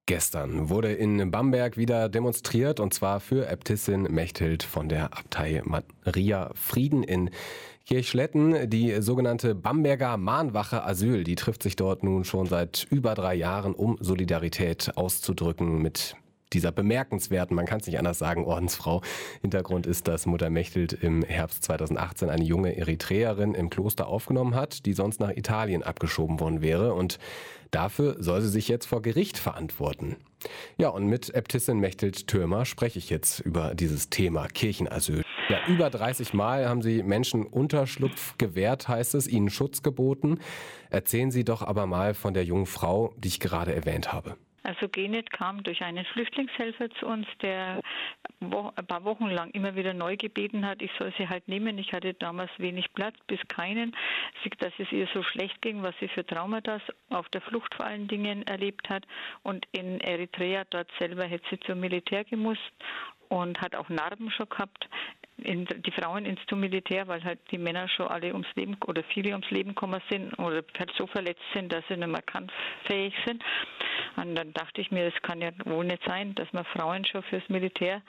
Gestern wurde in Bamberg wieder demonstriert, und zwar für Äbtissin Mechthild von der Abtei Maria Frieden in Kirchschletten. Die sogenannte Bamberger Mahnwache Asyl, die trifft sich dort nun schon seit über 3 Jahren, um Solidarität auszudrücken mit dieser bemerkenswerten, man kann es nicht anders sagen, Ordensfrau. Hintergrund ist, dass Mutter Mechthild im Herbst 2018 eine junge Eritreerin im Kloster aufgenommen hat, die sonst nach Italien abgeschoben worden wäre, und dafür soll sie sich jetzt vor Gericht verantworten. Ja, und mit Äbtissin Mechthild Thürmer spreche ich jetzt über dieses Thema Kirchenasyl. Ja, über 30 Mal haben Sie Menschen Unterschlupf gewährt, heißt es, ihnen Schutz geboten. Erzählen Sie doch aber mal von der jungen Frau, die ich gerade erwähnt habe. Also Genet kam durch einen Flüchtlingshelfer zu uns, der ein paar Wochen lang immer wieder neu gebeten hat, ich soll sie halt nehmen. Ich hatte damals wenig Platz, bis keinen. Dass es ihr so schlecht ging, was sie für Traumata auf der Flucht vor allen Dingen erlebt hat. Und in Eritrea, dort selber, hätte sie zum Militär gemusst und hat auch Narben schon gehabt. Die Frauen zum Militär, weil halt die Männer schon alle ums Leben oder viele ums Leben gekommen sind oder halt so verletzt sind, dass sie nicht mehr kampffähig sind. Und dann dachte ich mir, es kann ja wohl nicht sein, dass man Frauen schon fürs Militär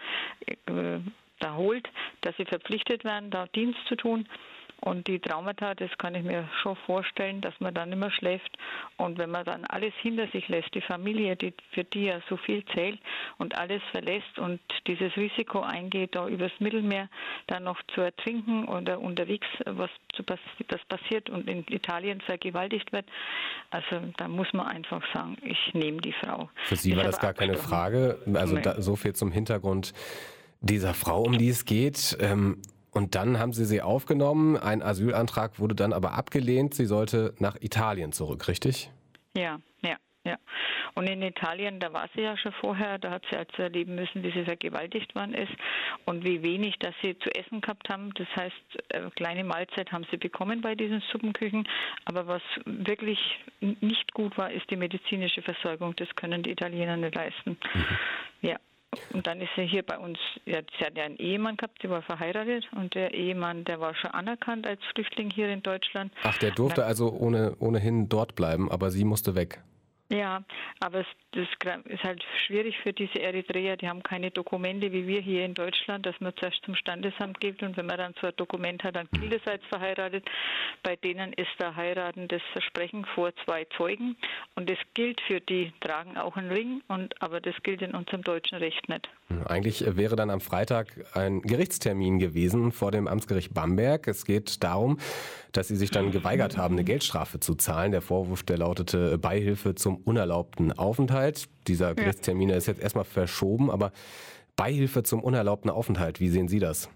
da holt, dass sie verpflichtet werden, da Dienst zu tun. Und die Traumata, das kann ich mir schon vorstellen, dass man dann nicht mehr schläft. Und wenn man dann alles hinter sich lässt, die Familie, für die ja so viel zählt, und alles verlässt und dieses Risiko eingeht, da übers Mittelmeer dann noch zu ertrinken oder unterwegs das passiert und in Italien vergewaltigt wird, also da muss man einfach sagen, ich nehme die Frau. Für Sie war das gar keine Frage, also so viel zum Hintergrund dieser Frau, um die es geht. Und dann haben Sie aufgenommen, ein Asylantrag wurde dann aber abgelehnt, sie sollte nach Italien zurück, richtig? Ja. Und in Italien, da war sie ja schon vorher, da hat sie also erleben müssen, wie sie vergewaltigt worden ist und wie wenig, dass sie zu essen gehabt haben. Das heißt, eine kleine Mahlzeit haben sie bekommen bei diesen Suppenküchen. Aber was wirklich nicht gut war, ist die medizinische Versorgung. Das können die Italiener nicht leisten. Ja. Und dann ist sie hier bei uns, sie hat ja einen Ehemann gehabt, sie war verheiratet, und der Ehemann, der war schon anerkannt als Flüchtling hier in Deutschland. Ach, der durfte also ohnehin dort bleiben, aber sie musste weg. Ja, aber das ist halt schwierig für diese Eritreer, die haben keine Dokumente wie wir hier in Deutschland, dass man zuerst zum Standesamt geht, und wenn man dann so ein Dokument hat, dann gilt es als verheiratet. Bei denen ist der Heiraten das Versprechen vor 2 Zeugen, und das gilt für die, tragen auch einen Ring, aber das gilt in unserem deutschen Recht nicht. Eigentlich wäre dann am Freitag ein Gerichtstermin gewesen vor dem Amtsgericht Bamberg. Es geht darum, dass Sie sich dann geweigert haben, eine Geldstrafe zu zahlen. Der Vorwurf, der lautete Beihilfe zum unerlaubten Aufenthalt. Dieser Gerichtstermin ist jetzt erstmal verschoben, aber Beihilfe zum unerlaubten Aufenthalt, wie sehen Sie das?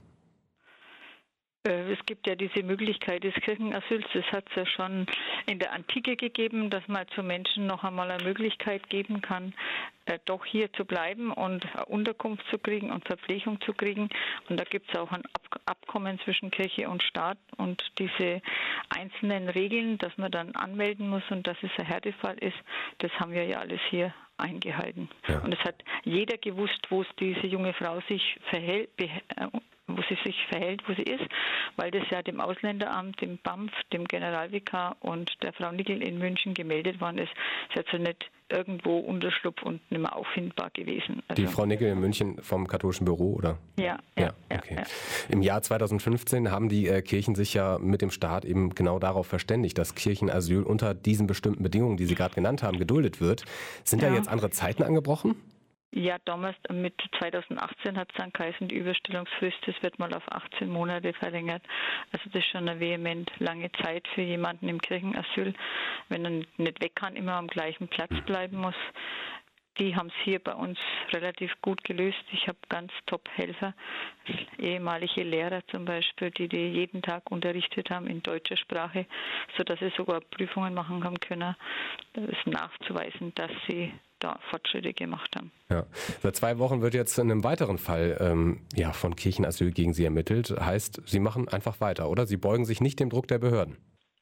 Es gibt ja diese Möglichkeit des Kirchenasyls, das hat es ja schon in der Antike gegeben, dass man zu Menschen noch einmal eine Möglichkeit geben kann, doch hier zu bleiben und Unterkunft zu kriegen und Verpflegung zu kriegen. Und da gibt es auch ein Abkommen zwischen Kirche und Staat, und diese einzelnen Regeln, dass man dann anmelden muss und dass es ein Härtefall ist, das haben wir ja alles hier eingehalten. Ja. Und es hat jeder gewusst, wo diese junge Frau sich verhält, wo sie ist, weil das ja dem Ausländeramt, dem BAMF, dem Generalvikar und der Frau Nickel in München gemeldet worden ist. Sie hat also nicht irgendwo Unterschlupf und nicht mehr auffindbar gewesen. Also die Frau Nickel in München vom katholischen Büro, oder? Ja. Okay. Ja. Im Jahr 2015 haben die Kirchen sich ja mit dem Staat eben genau darauf verständigt, dass Kirchenasyl unter diesen bestimmten Bedingungen, die Sie gerade genannt haben, geduldet wird. Sind da jetzt andere Zeiten angebrochen? Ja, damals mit 2018 hat es dann geheißen, die Überstellungsfrist, das wird mal auf 18 Monate verlängert. Also das ist schon eine vehement lange Zeit für jemanden im Kirchenasyl, wenn er nicht weg kann, immer am gleichen Platz bleiben muss. Die haben es hier bei uns relativ gut gelöst. Ich habe ganz top Helfer, ehemalige Lehrer zum Beispiel, die jeden Tag unterrichtet haben in deutscher Sprache, sodass sie sogar Prüfungen machen haben können. Das ist nachzuweisen, dass sie da Fortschritte gemacht haben. Ja. Seit 2 Wochen wird jetzt in einem weiteren Fall von Kirchenasyl gegen Sie ermittelt. Heißt, Sie machen einfach weiter, oder? Sie beugen sich nicht dem Druck der Behörden.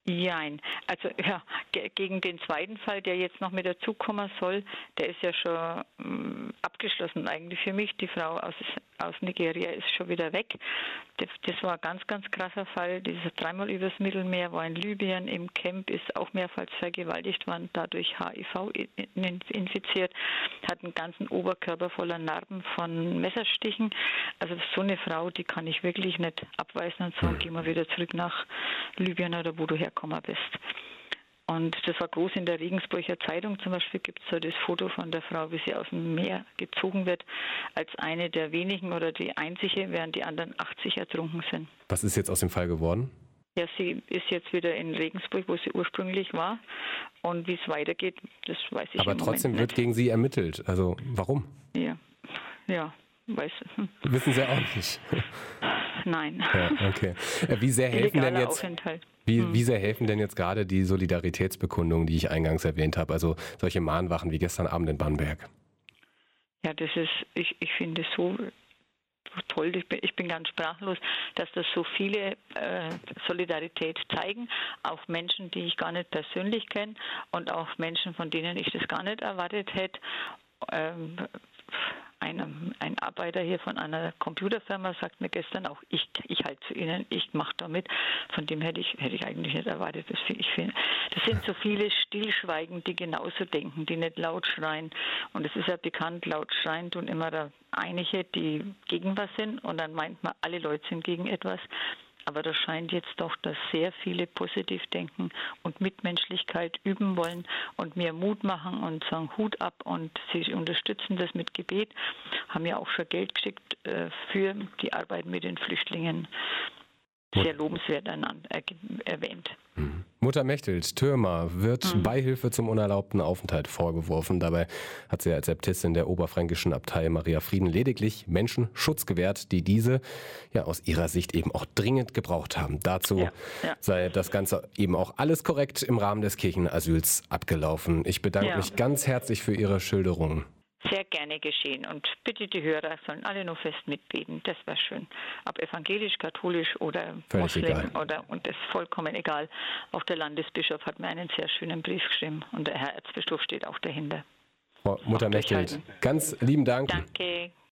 Jein. Also ja, gegen den zweiten Fall, der jetzt noch mit dazukommen soll, der ist ja schon abgeschlossen eigentlich für mich. Die Frau aus Nigeria ist schon wieder weg. Das war ein ganz, ganz krasser Fall. Dieser dreimal übers Mittelmeer, war in Libyen im Camp, ist auch mehrfach vergewaltigt worden, dadurch HIV infiziert, hat einen ganzen Oberkörper voller Narben von Messerstichen. Also so eine Frau, die kann ich wirklich nicht abweisen und sagen, geh mal wieder zurück nach Libyen oder wo du hergekommen bist. Und das war groß in der Regensburger Zeitung. Zum Beispiel gibt es so das Foto von der Frau, wie sie aus dem Meer gezogen wird, als eine der wenigen oder die einzige, während die anderen 80 ertrunken sind. Was ist jetzt aus dem Fall geworden? Ja, sie ist jetzt wieder in Regensburg, wo sie ursprünglich war. Und wie es weitergeht, das weiß ich Aber im trotzdem Moment wird gegen sie ermittelt. Also warum? Ja, weiß. Wissen Sie auch nicht. Nein. Ja, okay. Wie sehr helfen denn jetzt? Aufenthalt. Wie sehr helfen denn jetzt gerade die Solidaritätsbekundungen, die ich eingangs erwähnt habe? Also solche Mahnwachen wie gestern Abend in Bamberg. Ja, das ist, ich finde es so toll, ich bin ganz sprachlos, dass das so viele Solidarität zeigen, auch Menschen, die ich gar nicht persönlich kenne und auch Menschen, von denen ich das gar nicht erwartet hätte. Ein Arbeiter hier von einer Computerfirma sagt mir gestern auch, ich halte zu Ihnen, ich mache damit. Von dem hätte ich eigentlich nicht erwartet. Das sind so viele Stillschweigen, die genauso denken, die nicht laut schreien. Und es ist ja bekannt, laut schreien tun immer da einige, die gegen was sind. Und dann meint man, alle Leute sind gegen etwas. Aber das scheint jetzt doch, dass sehr viele positiv denken und Mitmenschlichkeit üben wollen und mir Mut machen und sagen Hut ab und sie unterstützen das mit Gebet, haben ja auch schon Geld geschickt für die Arbeit mit den Flüchtlingen. Sehr lobenswert erwähnt. Mutter Mechthild Thürmer wird Beihilfe zum unerlaubten Aufenthalt vorgeworfen. Dabei hat sie als Äbtissin der oberfränkischen Abtei Maria Frieden lediglich Menschen Schutz gewährt, die diese ja aus ihrer Sicht eben auch dringend gebraucht haben. Dazu sei das Ganze eben auch alles korrekt im Rahmen des Kirchenasyls abgelaufen. Ich bedanke mich ganz herzlich für Ihre Schilderung. Sehr gerne geschehen. Und bitte die Hörer sollen alle nur fest mitbeten. Das wäre schön. Ob evangelisch, katholisch oder völlig Moslem egal. Und das ist vollkommen egal. Auch der Landesbischof hat mir einen sehr schönen Brief geschrieben und der Herr Erzbischof steht auch dahinter. Frau Mutter Mechthild, ganz lieben Dank. Danke.